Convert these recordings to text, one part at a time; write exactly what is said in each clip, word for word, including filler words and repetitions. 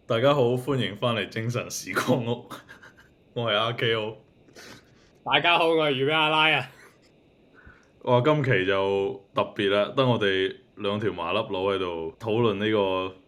大家好，歡迎翻嚟精神時光屋，我係阿 K O。 大家好，我係魚比阿拉啊！ 哇，今期就特別啦，得我哋兩條麻粒佬喺度討論呢個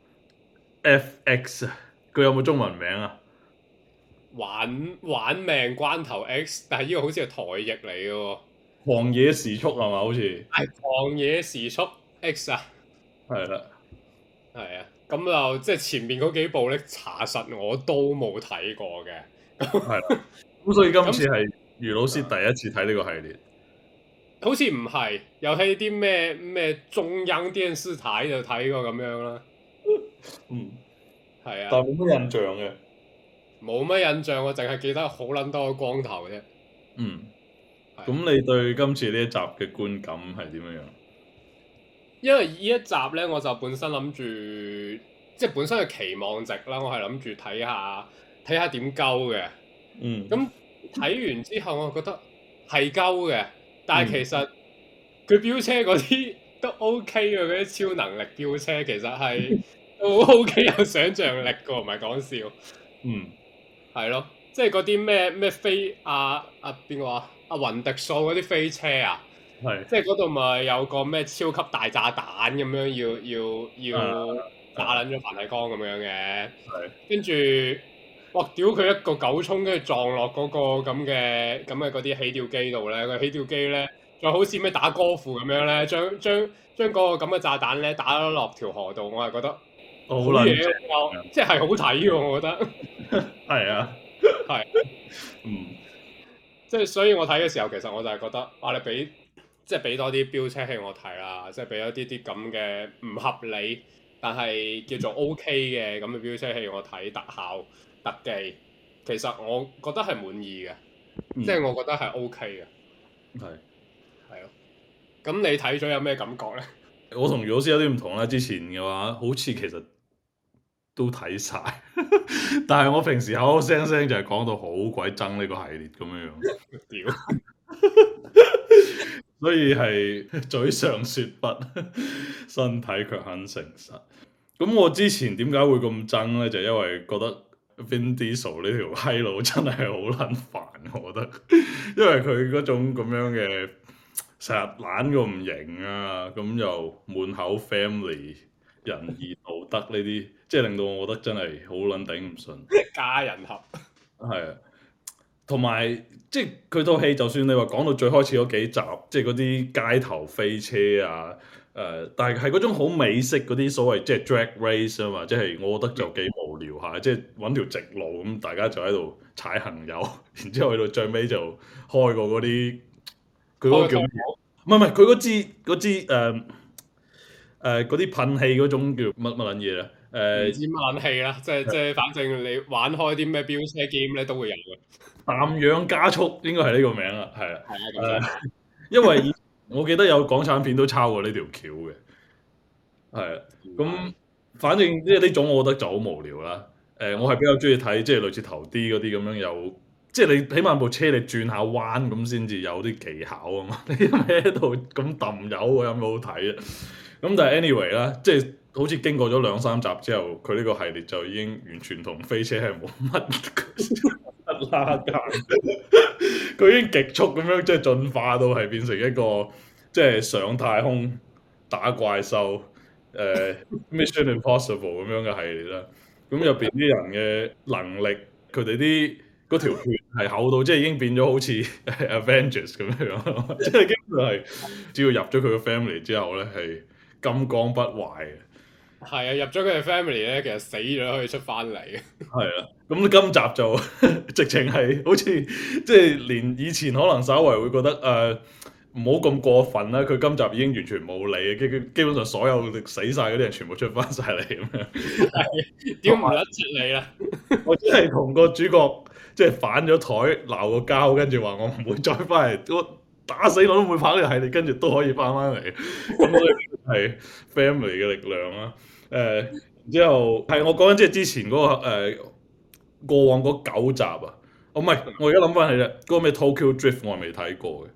F X 啊，佢有冇中文名啊？ 玩玩命關頭 X，但係呢個好似係台譯嚟嘅喎， 狂野時速係嘛？好似係狂野時速 X 啊， 係啦， 係啊，咁就即係前面嗰幾部咧，查實我都冇睇過嘅， 係啦。咁所以今次咁係余老師第一次睇呢個系列。 好似唔係，又喺啲咩咩中央電視台就睇過咁樣啦， 嗯， 係啊， 但係冇乜印象嘅。 冇乜印象，我淨係記得好撚多個光頭啫， 嗯， 係啊。 咁你對今次呢一集嘅觀感係點樣樣？ 因為呢一集咧，我就本身諗住，即係本身嘅期望值啦，我係諗住睇下睇下點鳩嘅。 嗯， 咁睇完之後，我覺得係鳩嘅，但係嗯其實佢飆車嗰啲都 OK 嘅，嗰啲超能力飆車其實係都 OK 有想像力嘅，唔係講笑。 嗯， 係咯，即係嗰啲咩咩飛阿阿邊個啊？阿雲迪素嗰啲飛車啊！ 係即係嗰度咪有個咩超級大炸彈咁樣要要要打撚咗梵蒂岡咁樣嘅， 係跟住哇屌佢一個狗衝，跟住撞落嗰個咁嘅咁嘅嗰啲起吊機度咧，個起吊機咧就好似咩打歌符咁樣咧，將將將嗰個咁嘅炸彈咧打咗落條河度，我係覺得好好嘢撚喎，即係好睇喎，我覺得係啊， 係， 嗯。 即係所以我睇嘅時候，其實我就係覺得哇你俾。即係俾多啲飆車戲我睇啦，即係俾一啲啲咁嘅唔合理，但係叫做 OK 嘅咁嘅飆車戲我睇，特效特技，其實我覺得係滿意嘅， 嗯、 即係我覺得係 OK 嘅， 係係咯。咁你睇咗有咩感覺咧？ 我同余老師有啲唔同啦。之前嘅話，好似其實都睇晒，但係我平時口口聲聲就係講到好鬼憎呢個系列咁樣樣。 屌！ 所以係嘴上說不，身體卻很誠實。咁我之前點解會咁憎咧？就因為覺得 Vin Diesel 呢條閪佬真係好撚煩，我覺得，因為佢嗰種咁樣嘅成日懶個唔型啊，咁又滿口 family 仁義道德呢啲，即係令到我覺得真係好撚頂唔順。 家人合係啊。同埋即係佢套戲，就算你話講到最開始嗰幾集，即係嗰啲街頭飛車啊，誒、呃，但係係嗰種好美式嗰啲所謂即係 drag race 啊嘛，即係我覺得就幾無聊下，即係揾條直路咁，大家就喺度踩行油，然之後去到最尾就開個嗰啲，佢嗰個叫咩？唔係唔係，佢嗰支嗰支誒誒嗰啲噴氣嗰種叫乜乜撚嘢咧？ 唔誒知乜撚氣啦，即係即係反正你玩開啲咩飆車 game 咧都會有嘅， 氮氧加速應該係呢個名啦，係啊。 係啊咁就係因為以我記得有港產片都抄過呢條橋嘅，係啊，咁反正即係呢種我覺得就好無聊啦。誒、呃，我係比較中意睇即係類似頭 D 嗰啲咁樣有，即係你起碼部車你轉下彎咁先至有啲技巧啊嘛。你喺度咁揼油有冇好睇啊？咁但係 anyway 啦，即係好似經過咗兩三集之後，佢呢個系列就已經完全同飛車係冇乜拉間。佢已經極速咁樣即係進化到係變成一個即係上太空打怪獸誒、呃、Mission Impossible 咁樣嘅系列啦。咁入邊啲人嘅能力，佢哋啲嗰條血係厚到即係已經變咗好似 Avengers 咁樣，即係基本上係只要入咗佢個 family 之後咧係金剛不壞嘅。 係啊，入咗佢哋 family 咧，其實死咗都可以出翻嚟嘅。 係啊，咁今集就直情係好似即係連以前可能稍為會覺得誒唔好咁過分啦，佢今集已經完全冇理嘅，基基本上所有死晒嗰啲人全部出翻晒嚟咁樣。 係點唔甩出你啦？ 我只係同個主角即係反咗台鬧個交，跟住話我唔會再翻嚟，我打死我都唔會跑呢個系列，跟住都可以翻翻嚟。咁所以係 family 嘅力量啦。誒、呃，之後係我講緊即係之前嗰、那個誒、呃、過往嗰九集啊，哦唔係，我而家諗翻起啫，嗰、那個咩 Tokyo Drift 我係未睇過嘅，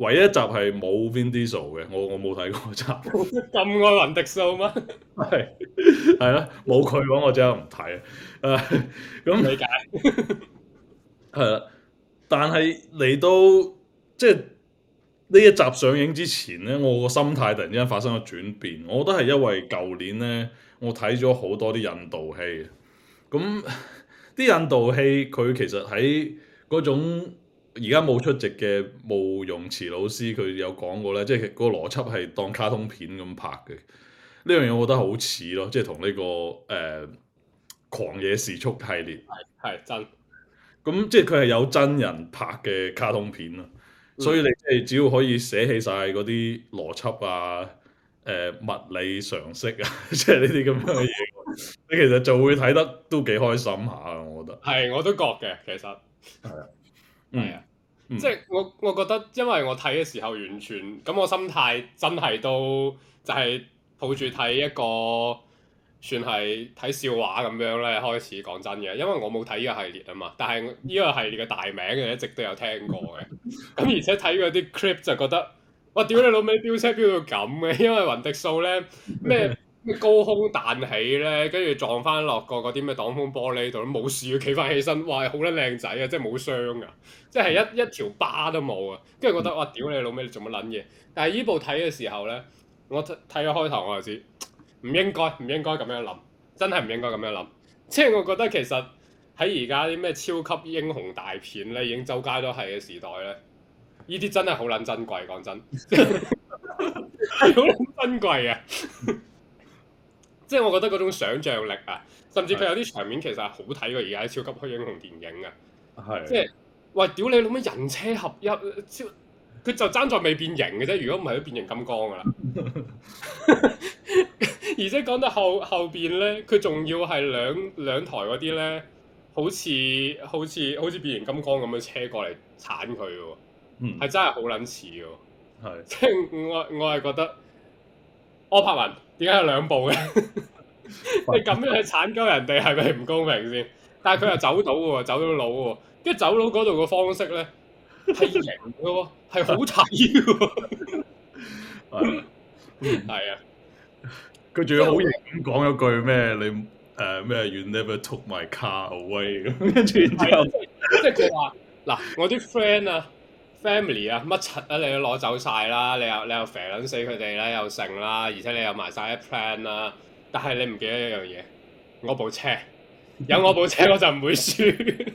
唯一一集係冇 Vin Diesel 嘅，我我冇睇過集。 咁愛雲迪素嗎？ 係係啦，冇佢講我真係唔睇。誒咁理解係啦，但係嚟到即係呢一集上映之前咧，我個心態突然之間發生咗轉變。我覺得係因為舊年咧，我睇咗好多啲印度戲。咁啲印度戲佢其實喺嗰種而家冇出席嘅慕容慈老師，佢有講過咧，即係嗰個邏輯係當卡通片咁拍嘅。呢樣嘢我覺得好似咯，即係同呢個誒、呃、狂野時速系列係真。 咁，即係佢係有真人拍嘅卡通片咯。嗯、所以你即係只要可以捨棄晒嗰啲邏輯啊、誒、呃、物理常識啊，即係呢啲咁樣嘅嘢，你其實就會睇得都幾開心下，我覺得。 係，我都覺嘅，其實係啊， 係啊，嗯、即係我我覺得，因為我睇嘅時候完全咁，我心態真係都就係抱住睇一個算係睇笑話咁樣咧開始。講真嘅，因為我冇睇呢個系列啊嘛，但係呢個系列嘅大名嘅一直都有聽過嘅。咁而且睇嗰啲 clip 就覺得，哇！屌你老味，飆車飆到咁嘅，因為雲迪素咧咩咩高空彈起咧，跟住撞翻落個嗰啲咩擋風玻璃度都冇事，佢企翻起身，哇！好撚靚仔啊，即係冇傷噶，即係一一條疤都冇啊。跟住覺得哇！屌你老味，你做乜撚嘢？但係呢部睇嘅時候咧，我睇咗開頭我就知唔應該唔應該咁樣諗，真係唔應該咁樣諗。即係我覺得其實喺而家啲咩超級英雄大片咧，已經周街都係嘅時代咧，呢啲真係好撚珍貴，講真係好撚珍貴啊！即係我覺得嗰種想像力啊，甚至佢有啲場面其實係好睇過而家啲超級英雄電影啊。 係即係喂，屌你老咩人車合一，超佢就爭在未變形嘅啫。如果唔係都變形金剛㗎啦。而且講到後後邊咧，佢仲要係兩兩台嗰啲咧，好似好似好似變形金剛咁樣車過嚟鏟佢喎，係、嗯、真係好撚似喎。係即係我我係覺得柯柏文點解有兩部嘅？你咁樣去鏟鳩人哋係咪唔公平先？但係佢又走到喎，走到佬喎，跟住走佬嗰度嘅方式咧係型嘅喎，係好睇嘅喎。係啊。 佢仲要好型咁講一句咩？你誒咩、uh, ？You never took my car away 咁，跟住之後， 即係佢話嗱，我啲 friend 啊、family 啊、乜柒啊，你都攞走晒啦，你又你又肥撚死佢哋啦，又剩啦，而且你又埋晒一 plan 啦，但係你唔記得一樣嘢，我部車有我部車我就唔會輸。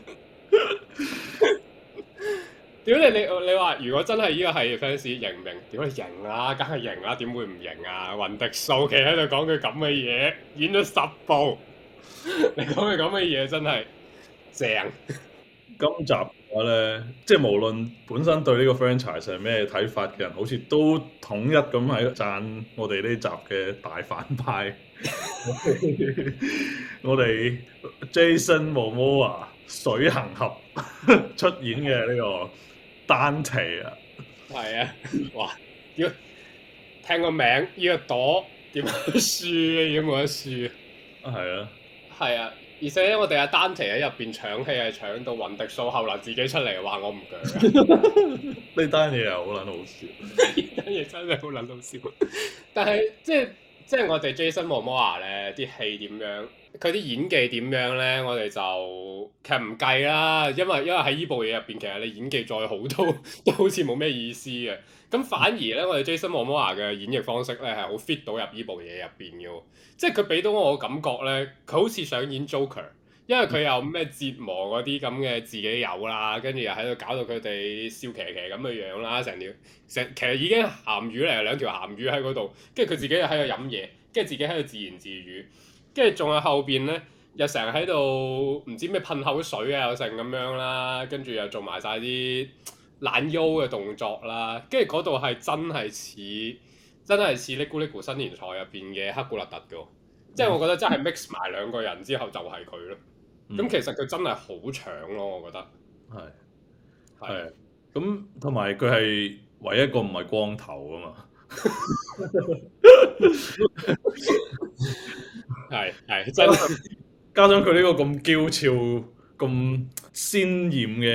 屌你你你話如果真係呢個係 fans 型唔型？屌你型啦，梗係型啦，點會唔型啊？雲迪素企喺度講句咁嘅嘢，演咗十部，你講句咁嘅嘢真係正。 今集嘅話咧，即係無論本身對呢個 franchise 係咩睇法嘅人，好似都統一咁喺度讚我哋呢集嘅大反派。我哋 Jason Momoa 水行俠出演嘅呢個丹提啊， 係啊，哇！要聽個名呢、呢個朵點樣輸嘅，已經冇得輸。 係啊，係啊，而且我哋阿丹提喺入邊搶戲係搶到雲迪素後來自己出嚟話我唔鋸。 呢單嘢又好撚好笑， 呢單嘢真係好撚好笑。但係即係即係我哋 Jason Momoa 咧啲戲點樣？佢啲演技點樣咧？我哋就其實唔計啦，因為因為喺依部嘢入邊，其實你演技再好都都好似冇咩意思嘅。咁反而咧，我哋 Jason Momoa 嘅演繹方式咧係好 fit 到入依部嘢入邊嘅，即係佢俾到我嘅感覺咧，佢好似想演 Joker， 因為佢有咩折磨嗰啲咁嘅自己有啦，跟住又喺度搞到佢哋笑騎騎咁嘅樣啦，成條成其實已經鹹魚嚟，兩條鹹魚喺嗰度，跟住佢自己又喺度飲嘢，跟住自己喺度自言自語。跟住仲有後邊咧，又成日喺度唔知咩噴口水啊，又成咁樣啦，跟住又做埋晒啲懶腰嘅動作啦，跟住嗰度係真係似，真係似《嚦咕嚦咕新年財》入邊嘅黑古勒特嘅，即係我覺得真係 mix 埋兩個人之後就係佢咯。咁、嗯、其實佢真係好搶咯，我覺得。係係。 咁同埋佢係唯一一個唔係光頭啊嘛。 係係真係， 加上佢呢個咁嬌俏、咁鮮豔嘅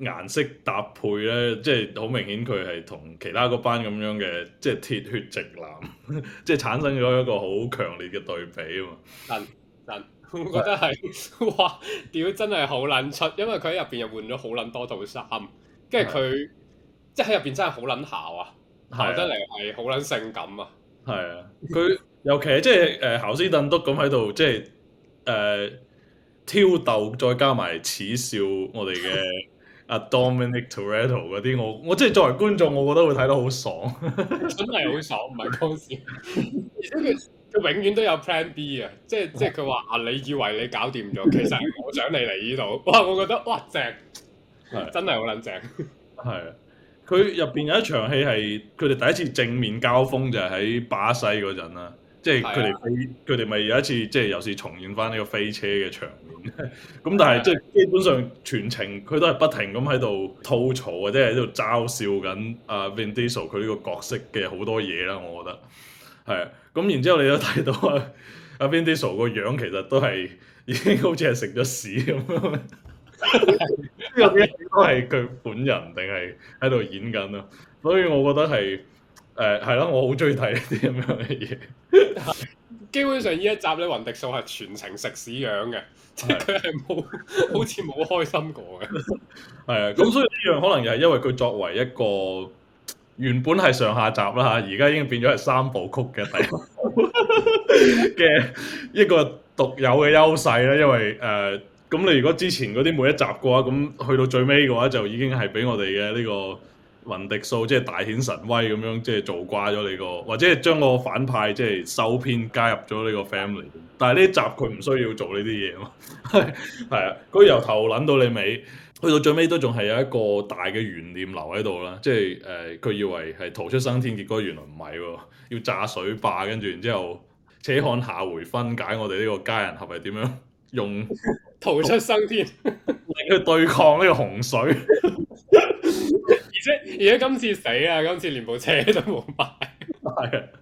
顏色搭配咧，即係好明顯佢係同其他嗰班咁樣嘅，即係鐵血直男，即係產生咗一個好強烈嘅對比啊嘛。 真真，我覺得係哇，屌真係好撚出，因為佢喺入邊又換咗好撚多套衫，跟住佢即係喺入邊真係好撚姣啊，姣得嚟係好撚性感啊。 係啊，佢尤其係即係誒姣斯頓篤咁喺度，即係誒、呃、挑逗，再加埋恥笑我哋嘅阿 Dominic Toretto 嗰啲，我我即係作為觀眾，我覺得會睇得好爽， 真係好爽，唔係講笑。而且佢佢永遠都有 Plan B 啊，即係即係佢話啊，你以為你搞掂咗，其實我想你嚟呢度，哇！我覺得哇正，真係好撚正。 係啊。佢入邊有一場戲係佢哋第一次正面交鋒，就係喺巴西嗰陣啦，即係佢哋飛，佢哋咪有一次即係又是重現翻呢個飛車嘅場面。咁但係即係基本上全程佢都係不停咁喺度吐槽或者係喺度嘲笑緊阿 Vin Diesel 佢呢個角色嘅好多嘢啦，我覺得係啊。咁然之後你都睇到啊，阿 Vin Diesel 個樣其實都係已經好似係食咗屎咁樣。呢個應該係佢本人定係喺度演緊咯，所以我覺得係誒係咯，我好中意睇呢啲咁樣嘅嘢。 基本上呢一集咧，雲迪素係全程食屎樣嘅，即係佢係冇好似冇開心過嘅。 係啊，咁所以呢樣可能又係因為佢作為一個原本係上下集啦嚇，而家已經變咗係三部曲嘅第一部嘅一個獨有嘅優勢啦，因為誒。呃咁你如果之前嗰啲每一集嘅話，咁去到最尾嘅話，就已經係俾我哋嘅呢個雲迪素即係大顯神威咁樣，即係做瓜咗你個，或者係將個反派即係收編加入咗呢個 family。但係呢集佢唔需要做呢啲嘢嘛，係啊，佢由頭撚到你尾，去到最尾都仲係有一個大嘅懸念留喺度啦。即係誒，佢、呃、以為係逃出生天，結果原來唔係喎，要炸水壩，跟住然之後且看下回分解我哋呢個家人合係點樣用。 逃出生天， 令佢對抗呢個洪水， 而且而且今次死啊！今次連部車都冇埋， 係啊，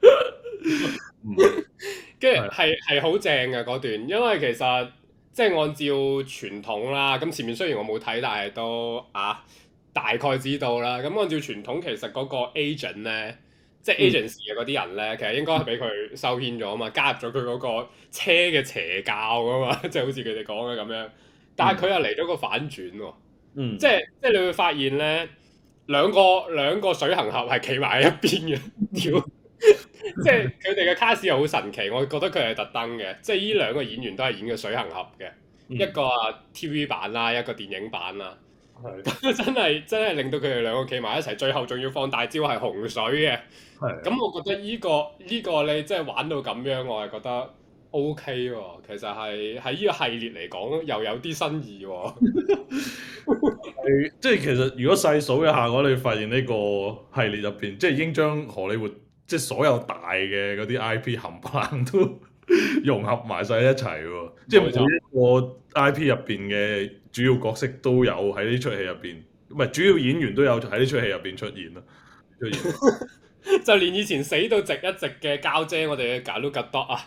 跟住係係好正嘅嗰段，因為其實即係按照傳統啦。咁前面雖然我冇睇，但係都啊大概知道啦。咁按照傳統，其實嗰個 agent 咧，即係 agency 嘅嗰啲人咧，其實應該係俾佢收編咗啊嘛，加入咗佢嗰個車嘅邪教啊嘛，即係好似佢哋講嘅咁樣。但係佢又嚟咗個反轉喎， 嗯， 即係即係你會發現咧，兩個兩個水行俠係企埋喺一邊嘅，屌！即係佢哋嘅卡士又好神奇，我覺得佢係特登嘅，即係呢兩個演員都係演嘅水行俠嘅，嗯、一個啊 T V 版啦，一個電影版啦。咁的真係真係令到佢哋兩個企埋一齊，最後仲要放大招係洪水嘅。咁的我覺得呢、呢個呢、呢個你即係玩到咁樣，我係覺得 O K 喎。其實係喺呢個系列嚟講又有啲新意喎。 係即係其實如果細數一下嘅話，你發現呢個系列入邊，即係已經將荷里活即係所有大嘅嗰啲 I P 冚唪唥都融合埋晒一齊喎。即係每一個 I P 入邊嘅主要角色都有喺呢出戲入邊，唔係主要演員都有喺呢出戲入邊出現咯。出現就連以前死到直一直嘅膠姐，我哋嘅 Gal Gadot 啊，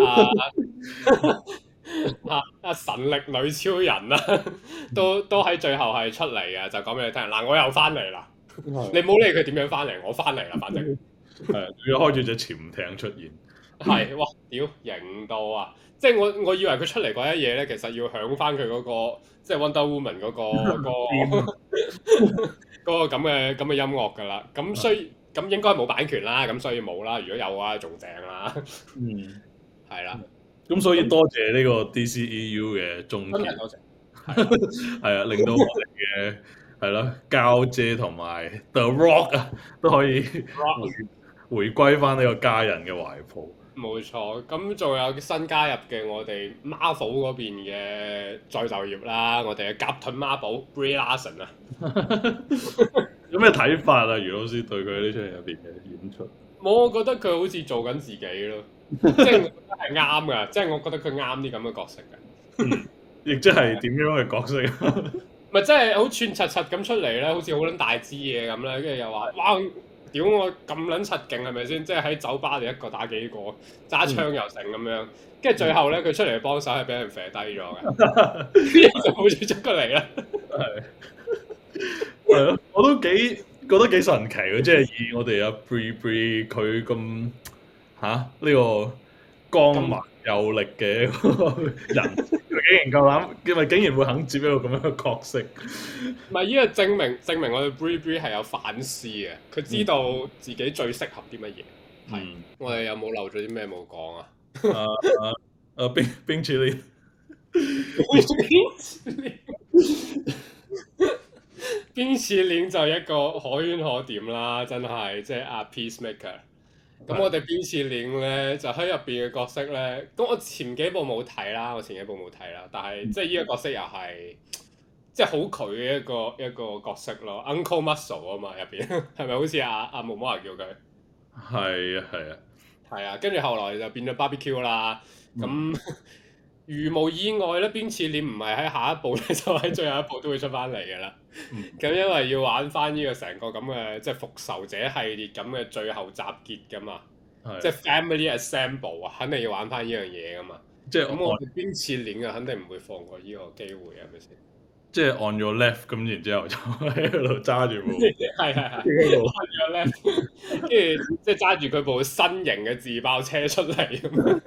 啊啊神力女超人啊，都都喺最後係出嚟嘅，就講俾你聽。嗱，我又翻嚟啦，你唔好理佢點樣翻嚟，我翻嚟啦，反正係仲要開住隻潛艇出現。 係哇，屌型到啊！即係我我以為佢出嚟嗰一嘢咧，其實要響翻佢嗰個即係 Wonder Woman 嗰、嗰個嗰、嗰個咁嘅咁嘅音樂㗎啦。咁雖咁應該冇版權啦，咁所以冇啦。如果有啊，仲正啦。嗯，係啦。 咁所以多謝呢個 D C E U 嘅終結。 真係多謝。 係啊，令到我哋嘅係咯膠姐同埋 The Rock 啊都可以回歸翻呢個家人嘅懷抱。 冇錯，咁仲有新加入嘅我哋 Marvel 嗰邊嘅再就業啦，我哋嘅甲盾孖寶 Brie Larson 啊， 有咩睇法啊？余老師對佢呢出戲入邊嘅演出？ 我覺得佢好似做緊自己咯，即係我覺得係啱噶，即係我覺得佢啱啲咁嘅角色嘅， 亦即係點樣嘅角色？ 咪即係好串柒柒咁出嚟咧，好似好撚大支嘢咁咧，跟住又話哇！屌我咁撚柒勁係咪先？即係喺酒吧度一個打幾個，揸槍又成咁樣，跟住最後咧佢出嚟幫手係俾人射低咗嘅，就冇再出過嚟啦。 係咯，我都幾覺得幾神奇嘅，即係以我哋阿 Bree Bree 佢咁嚇呢個剛蠻有力嘅人，佢竟然夠膽，因為竟然會肯接一個咁樣嘅角色。 唔係呢個證明證明我哋 Bree Bree 係有反思嘅，佢知道自己最適合啲乜嘢。係、嗯，我哋有冇漏咗啲咩冇講啊？ 誒誒誒冰冰淇淋。 冰淇淋就一個可圈可點啦，真係即係阿 Peacemaker。咁我哋冰淇淋咧就喺入邊嘅角色咧，咁我前幾部冇睇啦，我前幾部冇睇啦，但係即係呢個角色又係即係好佢嘅一個一個角色咯，Uncle Muscle 啊嘛入邊，係咪好似阿阿毛毛人叫佢？ 係啊係啊， 係啊，跟住後來就變咗 Barbecue 啦，咁、嗯。如無意外咧，冰淇淋唔係喺下一步咧，就喺最後一步都會出翻嚟嘅啦。咁、嗯、因為要玩翻呢個成個咁嘅即係復仇者系列咁嘅最後集結噶嘛，即係 Family Assemble 啊，肯定要玩翻呢樣嘢噶嘛。即係咁，我哋冰淇淋啊，肯定唔會放過呢個機會，係咪先？ 即係 on your left 咁，然之後就喺度揸住部， 係係係 on your left，跟住即係揸住佢部新型嘅自爆車出嚟咁。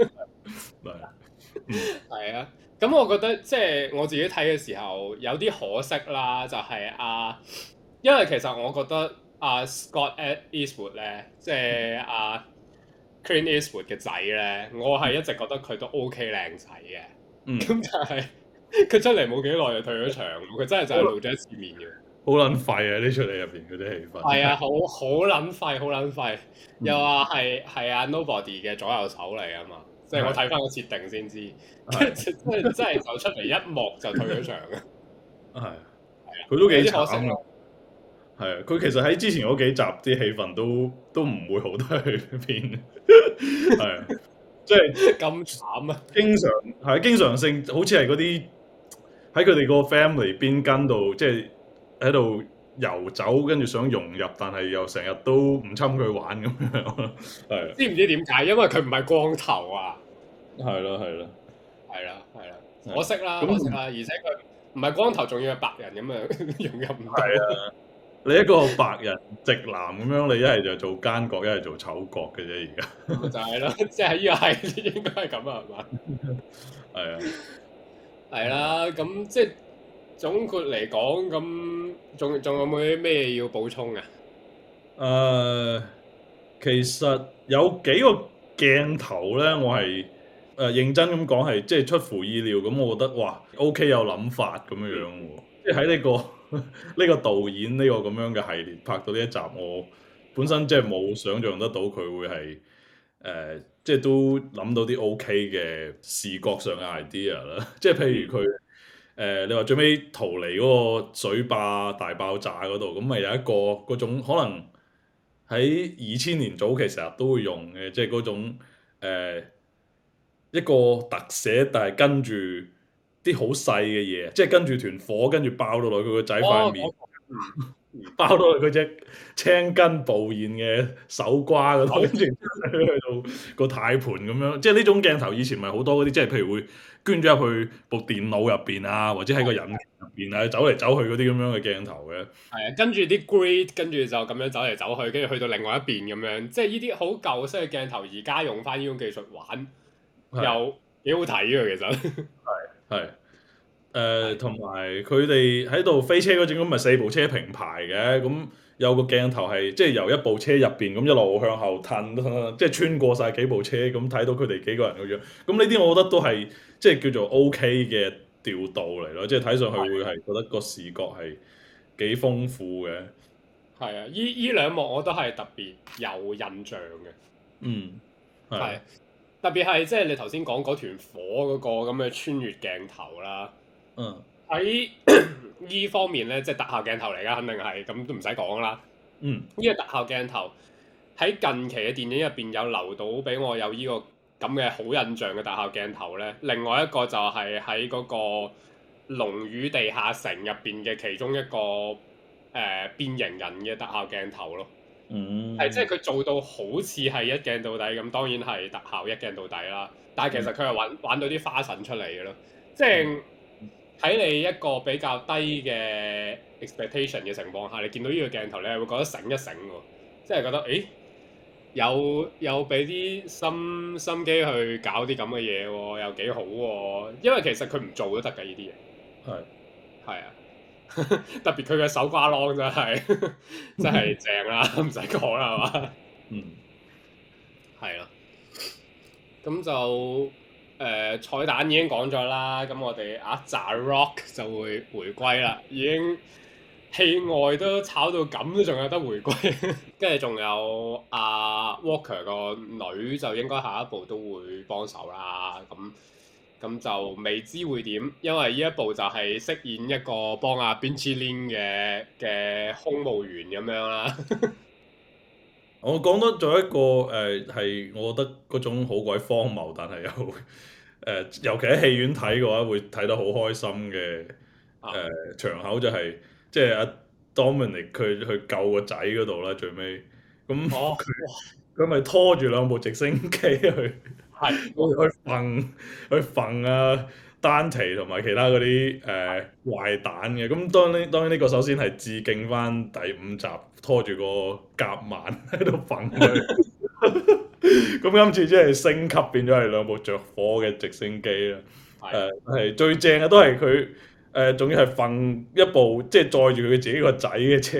係啊，咁我覺得即係我自己睇嘅時候有啲可惜啦，就係、是、啊，因為其實我覺得啊 Scott Eastwood 咧，即係啊 Clint Eastwood 嘅仔咧，我係一直覺得佢都 OK 靚仔嘅。嗯，咁但係佢出嚟冇幾耐就退咗場，佢真係就係露咗一次面嘅。 好撚廢啊！呢出嚟入邊嗰啲氣氛。 係啊，好好撚廢，好撚廢。嗯、又話係係啊 Nobody 嘅左右手嚟啊嘛。即係我睇翻個設定先知，即係真係就出嚟一幕就退咗場嘅。係係啊， 佢都幾慘啊！係啊，佢其實喺之前嗰幾集啲氣氛都都唔會好得去邊。係啊，即係咁慘啊！ 經常係經常性，好似係嗰啲喺佢哋個 family 邊跟度，即係喺度遊走，跟住想融入，但係又成日都唔侵佢玩咁樣。係知唔知點解？因為佢唔係光頭啊！ 係咯係咯， 係啦係啦，可惜啦可惜啦，而且佢唔係光頭，仲要係白人咁樣融入唔到。係啊， 你一個白人直男咁樣，你一係就做奸角，一係做丑角嘅啫。而家就係咯，即係呢個系列應該係咁啊，係嘛？ 係啊， 係啦，咁即係總括嚟講，咁仲仲有冇啲咩要補充啊？ 誒、uh, 其實有幾個鏡頭咧，我係誒、呃、認真咁講係即係出乎意料咁，我覺得哇 OK 有諗法咁樣樣喎，即係喺呢個呢個導演呢個咁樣嘅系列拍到呢一集，我本身即係冇想像得到佢會係誒、呃、即係都諗到啲 OK 嘅視覺上嘅 idea 啦，即係譬如佢誒、呃、你話最尾逃離嗰個水壩大爆炸嗰度，咁咪有一個嗰種可能。喺二千年早期成日都會用嘅，即係嗰種誒、呃、一個特寫，但係跟住啲好細嘅嘢，即係跟住團火，跟住爆到落佢個仔塊面，哦、爆到落佢隻青筋暴現嘅手瓜嗰度，跟住去到個軚盤咁樣。即係呢種鏡頭以前咪好多嗰啲，即係譬如會捐咗入去部電腦入邊啊，或者喺個引擎入邊啊，走嚟走去嗰啲咁樣嘅鏡頭嘅。係啊，跟住啲 grid，跟住就咁樣走嚟走去，跟住去到另外一邊咁樣，即係呢啲好舊式嘅鏡頭，而家用翻呢種技術玩，又幾好睇嘅其實。 係係誒，同埋佢哋喺度飛車嗰陣咁，咪四部車平排嘅，咁有個鏡頭係即係由一部車入邊咁一路向後褪，即係穿過晒幾部車，咁睇到佢哋幾個人嘅樣。咁呢啲我覺得都係即係叫做 OK 嘅調度嚟咯，即係睇上去會係覺得個視覺係幾豐富嘅。 係啊，依依兩幕我都係特別有印象嘅。 嗯， 係特別係即係你頭先講嗰團火嗰個咁嘅穿越鏡頭啦。 嗯， 喺依方面咧，即係特效鏡頭嚟㗎，肯定係咁都唔使講啦。 嗯， 呢個特效鏡頭喺近期嘅電影入邊有留到俾我有呢個咁嘅好印象嘅特效鏡頭咧。另外一個就係喺嗰個龍與地下城入邊嘅其中一個誒、呃、變形人嘅特效鏡頭咯。 嗯， 係即係佢做到好似係一鏡到底咁，當然係特效一鏡到底啦。但係其實佢係玩玩到啲花臣出嚟嘅咯，即係。 喺你一個比較低嘅 expectation 嘅情況下，你見到呢個鏡頭，你係會覺得醒一醒喎，即係覺得誒有有俾啲心心機去搞啲咁嘅嘢喎，又幾好喎。因為其實佢唔做都得㗎呢啲嘢。 係係啊，特別佢嘅手瓜啷真係真係正啦，唔使講啦，係嘛？ 嗯， 係咯。咁就誒、呃、彩蛋已經講咗啦，咁我哋阿 The Rock 就會回歸啦，已經戲外都炒到咁，都仲有得回歸。跟住仲有阿、啊、Walker 個女就應該下一步都會幫手啦。咁咁就未知會點，因為呢一部就係飾演一個幫阿 Benji-Lin 嘅嘅空務員咁樣啦。 我講多咗一個誒係、呃，我覺得嗰種好鬼荒謬，但係又誒、呃，尤其喺戲院睇嘅話，會睇得好開心嘅誒、呃、場口就係、是、即係阿 Dominic 佢去救個仔嗰度啦，最尾咁佢佢咪拖住兩部直升機去係去揈去揈啊丹提同埋其他嗰啲誒壞蛋嘅，咁當然當然呢個首先係致敬翻第五集拖住個夾萬喺度揈佢，咁今次即係升級變咗係兩部着火嘅直升機啦。誒係、呃、最正嘅都係佢誒，仲、呃、要係揈一部即係載住佢自己個仔嘅車，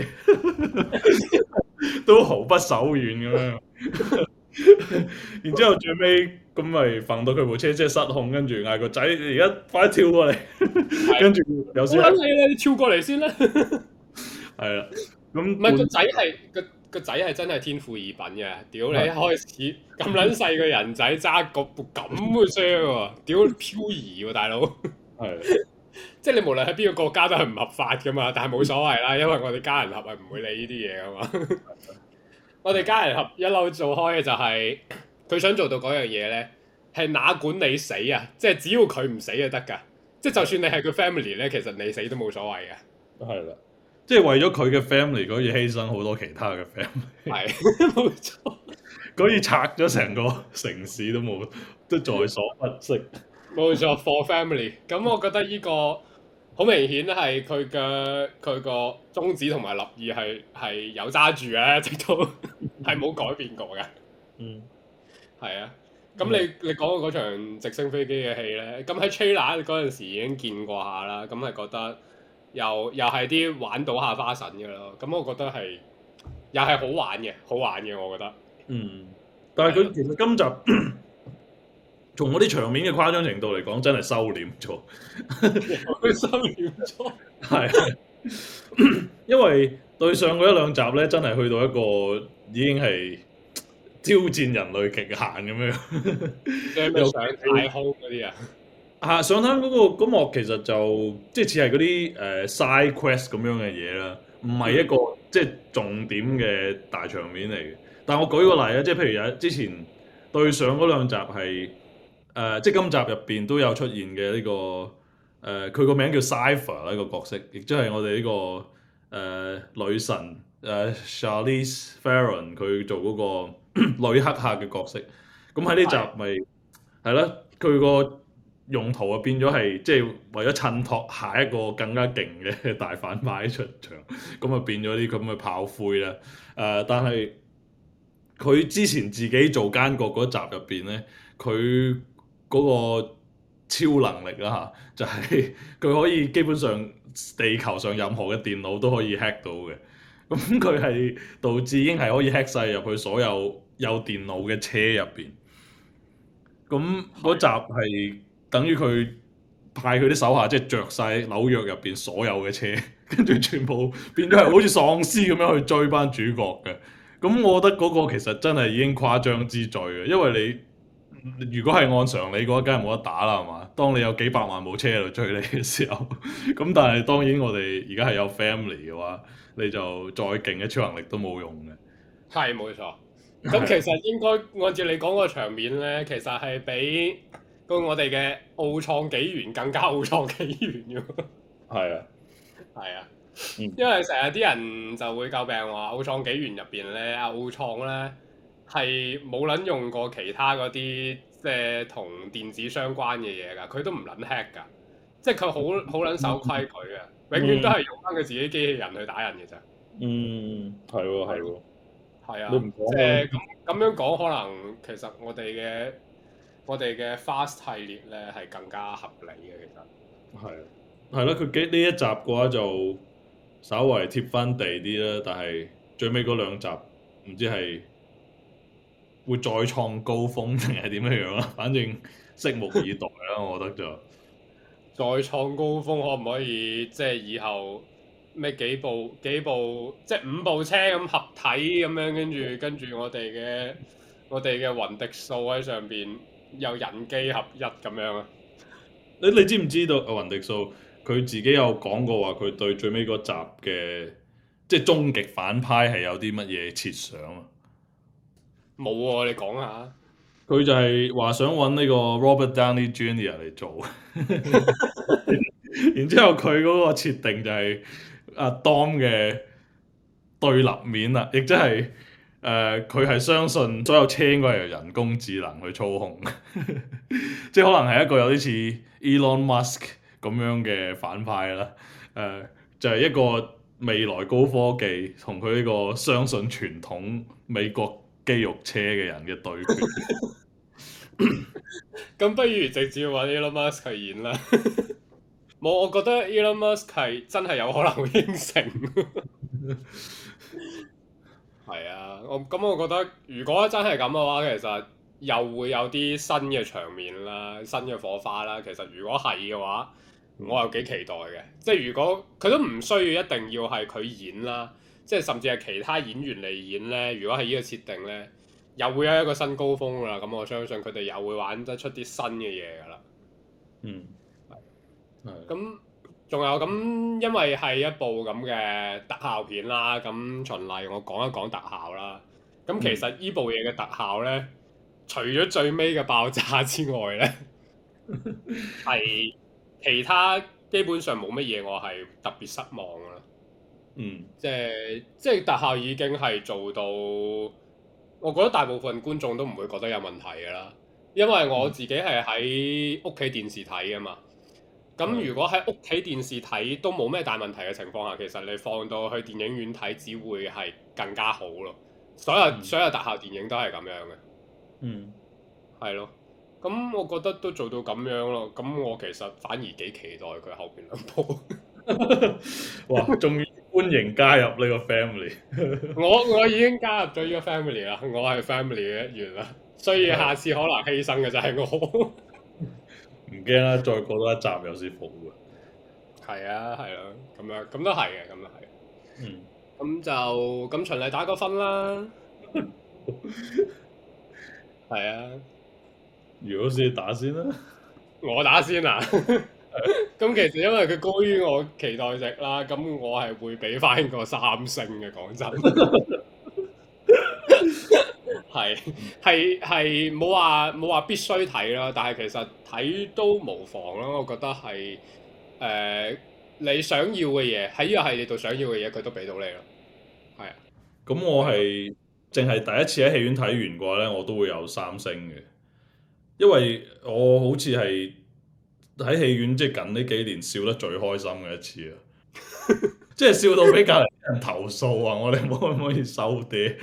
都毫不手軟咁樣。然之後最尾咁咪揈到佢部車即係失控，跟住嗌個仔而家快啲跳過嚟，跟住有時我諗你你跳過嚟先啦。 係啦，咁唔係個仔係個個仔係真係天賦異稟嘅，屌你一開始咁撚細個人仔揸個部咁嘅車喎，屌漂移喎大佬， 係即係你無論喺邊個國家都係唔合法噶嘛，但係冇所謂啦，因為我哋家人合係唔會理呢啲嘢噶嘛。我哋家人合一路做開嘅就係、是、佢想做到嗰樣嘢咧，係哪管你死啊，即係只要佢唔死就得㗎，即係就算你係佢 family 咧，其實你死都冇所謂嘅。 係啦，即係為咗佢嘅 family，可以犧牲好多其他嘅 family。 係冇錯， 可以拆咗成個城市都冇，都在所不惜。 冇錯 ，for family。咁我覺得呢、這個。好明顯係佢嘅佢個宗旨同埋立意係係有揸住嘅，直到係冇改變過嘅。 嗯， 係啊。咁你你講過嗰場直升飛機嘅戲咧，咁喺 trailer 嗰陣時已經見過下啦。咁係覺得又又係啲玩到下花神嘅咯。咁我覺得係又係好玩嘅，好玩嘅我覺得。 嗯，但係佢其實今集。從嗰啲場面嘅誇張程度嚟講，真係收斂咗。 佢收斂咗， 係，因為對上嗰一兩集咧，真係去到一個已經係挑戰人類極限咁樣。 即係咩上太空嗰啲啊？ 啊，上太空嗰個嗰幕其實就即係似係嗰啲誒 side quest 咁樣嘅嘢啦，唔係一個、嗯、即係重點嘅大場面嚟嘅。但我舉個例啊，即係譬如有之前對上嗰兩集係。誒、呃，即係今集入邊都有出現嘅呢、這個誒，佢、呃、個名叫 Cypher 呢個角色，亦即係我哋呢、這個誒、呃、女神誒、呃、Charlize Theron 佢做嗰個女黑客嘅角色。咁喺呢集咪係啦，佢個用途啊變咗係即係為咗襯托下一個更加勁嘅大反派出場，咁啊變咗啲咁嘅炮灰啦。誒、呃，但係佢之前自己做奸角嗰集入邊咧，佢嗰個超能力啦嚇，就係、是、佢可以基本上地球上任何嘅電腦都可以 hack 到嘅。咁佢係導致已經係可以 hack 晒入去所有有電腦嘅車入邊。咁嗰集係等於佢派佢啲手下即係着晒紐約入邊所有嘅車，跟住全部變咗係好似喪屍咁樣去追班主角嘅。咁我覺得嗰個其實真係已經誇張之最嘅，因為你。如果係按常理嘅話，梗係冇得打啦，係嘛？當你有幾百萬部車喺度追你嘅時候，咁但係當然我哋而家係有 family 嘅話，你就再勁嘅超能力都冇用嘅。 係冇錯。咁其實應該按照你講個場面咧，其實係比個我哋嘅奧創紀元更加奧創紀元嘅。係啊， 係啊，因為成日啲人就會詬病話奧創紀元入邊咧，阿奧創咧。係冇撚用過其他嗰啲即係同電子相關嘅嘢㗎，佢都唔撚 hack 㗎。 即係佢好好撚守規矩嘅，永遠都係用翻佢自己機器人去打人嘅咋。 嗯，係喎係喎， 係啊， 你唔講即係咁咁樣講，可能其實我哋嘅我哋嘅 Fast 系列咧係更加合理嘅，其實係啊，係咯，佢幾呢一集嘅話就稍為貼翻地啲啦，但係最尾嗰兩集唔知係會再創高峰定係點樣樣啦，反正拭目以待啦，我覺得就再創高峰可唔可以即係以後咩幾部幾部即係五部車咁合體咁樣，跟住跟住我哋嘅我哋嘅雲迪素喺上邊有人機合一咁樣啊？ 你你知唔知道啊？雲迪素佢自己有講過話，佢對最尾嗰集嘅即係終極反派係有啲乜嘢設想啊？ 冇喎，你講下。 佢就係話想揾呢個 Robert Downey Junior 嚟做，然之後佢嗰個設定就係阿 Dom 嘅對立面啦，亦即係誒佢係相信所有車應該係由人工智能去操控，即係可能係一個有啲似 Elon Musk 咁樣嘅反派啦。誒、呃、就係、是、一個未來高科技同佢呢個相信傳統美國肌肉車嘅人嘅對決。 咁不如直接揾 Elon Musk 去演啦。冇，我覺得 Elon Musk 係真係有可能會應承。係啊，我咁我覺得如果真係咁嘅話，其實又會有啲新嘅場面啦，新嘅火花啦。其實如果係嘅話，我又幾期待嘅。即係如果佢都唔需要一定要係佢演啦，即係甚至係其他演員嚟演咧。如果係呢個設定咧，又會有一個新高峰㗎啦。咁我相信佢哋又會玩得出啲新嘅嘢㗎啦。 嗯，係。 咁仲有咁，因為係一部咁嘅特效片啦。咁循例我講一講特效啦。咁其實呢部嘢嘅特效咧，除咗最尾嘅爆炸之外咧，係其他基本上冇乜嘢我係特別失望㗎啦。 嗯， 即係即係特效已經係做到，我覺得大部分觀眾都唔會覺得有問題㗎啦。因為我自己係喺屋企電視睇㗎嘛。咁如果喺屋企電視睇都冇咩大問題嘅情況下，其實你放到去電影院睇，只會係更加好咯。所有、嗯、所有特效電影都係咁樣嘅。 嗯， 係咯。咁我覺得都做到咁樣咯。咁我其實反而幾期待佢後邊兩部。 哇！終於歡迎加入呢個 family 我我已經加入咗呢個 family 啦，我係 family 嘅一員啦。所以下次可能犧牲嘅就係我。 唔驚啦，再過多一集有時復嘅。 係啊，係啊，咁樣咁都係嘅，咁都係。 嗯， 咁就咁循例打個分啦。係啊， 如果先打先啦， 我打先啊。咁其實因為佢高於我期待值啦，咁我係會俾翻個三星嘅，講真。係係係冇話冇話必須睇啦，但係其實睇都無妨啦。我覺得係誒、呃、你想要嘅嘢喺呢個系列度想要嘅嘢，佢都俾到你咯。係啊， 咁我係淨係第一次喺戲院睇完嘅話咧，我都會有三星嘅，因為我好似係喺戲院即係近呢幾年笑得最開心嘅一次啊！即係笑到俾隔離人投訴啊！我哋可唔可以收啲？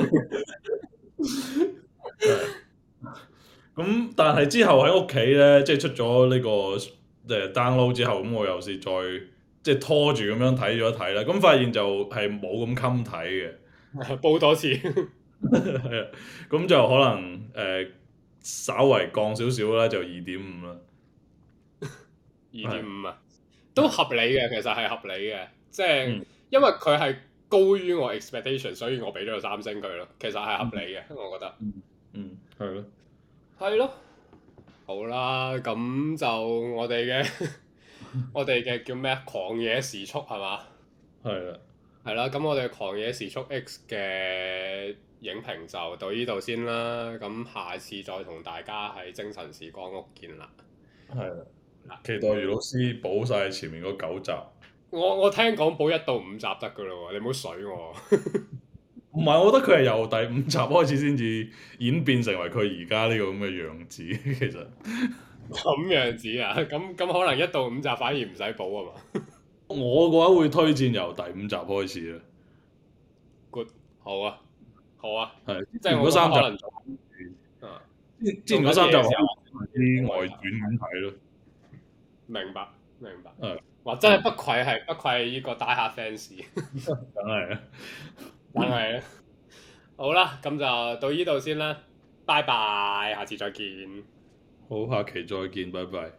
咁但係之後喺屋企咧，即係出咗呢個誒 download 之後，咁我又是再即係拖住咁樣睇咗一睇啦。咁發現就係冇咁襟睇嘅， 煲多次係啊。咁就可能誒、呃、稍為降少少啦，就二點五啦。 二點五啊，都合理嘅，其實係合理嘅，即係、 嗯、 因為佢係高於我 expectation，所以我俾咗個三星佢咯。其實係合理嘅，嗯、我覺得。 嗯，係咯， 係咯。好啦，咁就我哋嘅我哋嘅叫咩啊？狂野時速係嘛？ 係啦， 係啦。咁我哋狂野時速 X 嘅影評就到呢度先啦。咁下次再同大家喺精神時光屋見啦。 係啦。期待余老師補晒前面嗰九集。 我我聽講補一到五集得噶咯喎，你唔好水我。 唔係，我覺得佢係由第五集開始先至演變成為佢而家呢個咁嘅樣子。其實咁樣子啊？咁咁可能一到五集反而唔使補啊嘛。 我嘅話會推薦由第五集開始啦。 good 好啊好啊， 係之即係我覺得前嗰三集， 可能做啊之之前嗰三集做緊嘢嘅時候啲外傳咁睇咯。 明白明白。 係哇！真係不愧係不愧係呢個 die hard fans， 梗係啊。 梗係啦。好啦，咁就到呢度先啦，拜拜，下次再見。 好，下期再見，拜拜。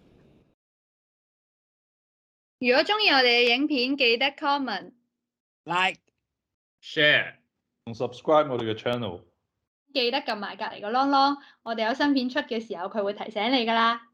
如果中意我哋嘅影片，記得 comment、 like share 同 subscribe 我哋嘅 channel。 記得撳埋隔離個啷啷，我哋有新片出嘅時候，佢會提醒你㗎啦。